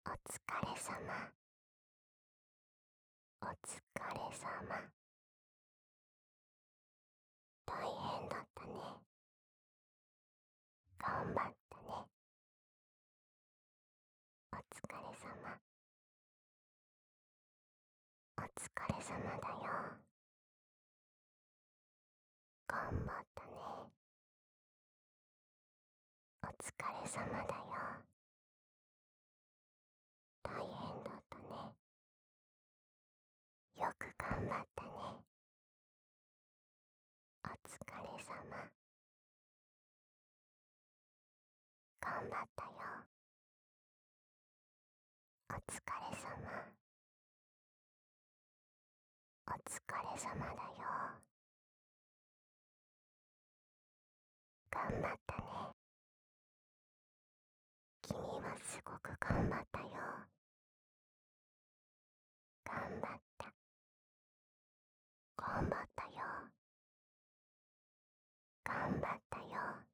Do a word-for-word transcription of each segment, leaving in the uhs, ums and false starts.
お疲れさま。お疲れさま。大変だったね。頑張ったね。お疲れさま。お疲れさまだよ。頑張ったね。お疲れさまだよ。大変だったね。よく頑張ったね。お疲れさま。頑張ったよ。お疲れさま。お疲れさまだよ。頑張ったね。君はすごく頑張ったよ。頑張った。頑張ったよ。頑張ったよ。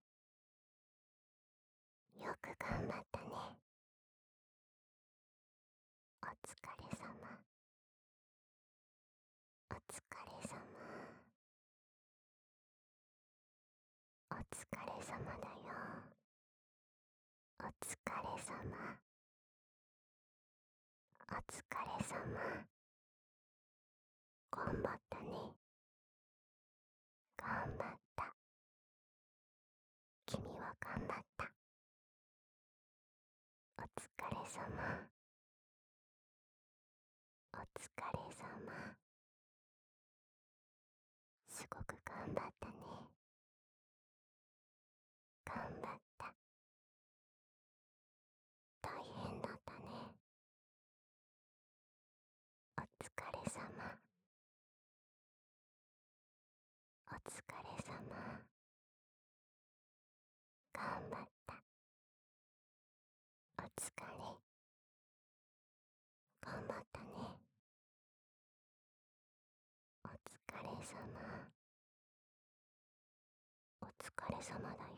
よく頑張ったね。お疲れさま。お疲れさま。お疲れさまだよ。お疲れさま。お疲れさま。頑張ったね。頑張った。君は頑張った。お疲れさま。お疲れさま。すごく頑張ったね。頑張った。大変だったね。お疲れさま。お疲れさま。頑張った。お疲れ。頑張ったね。お疲れさま。お疲れさまだよ。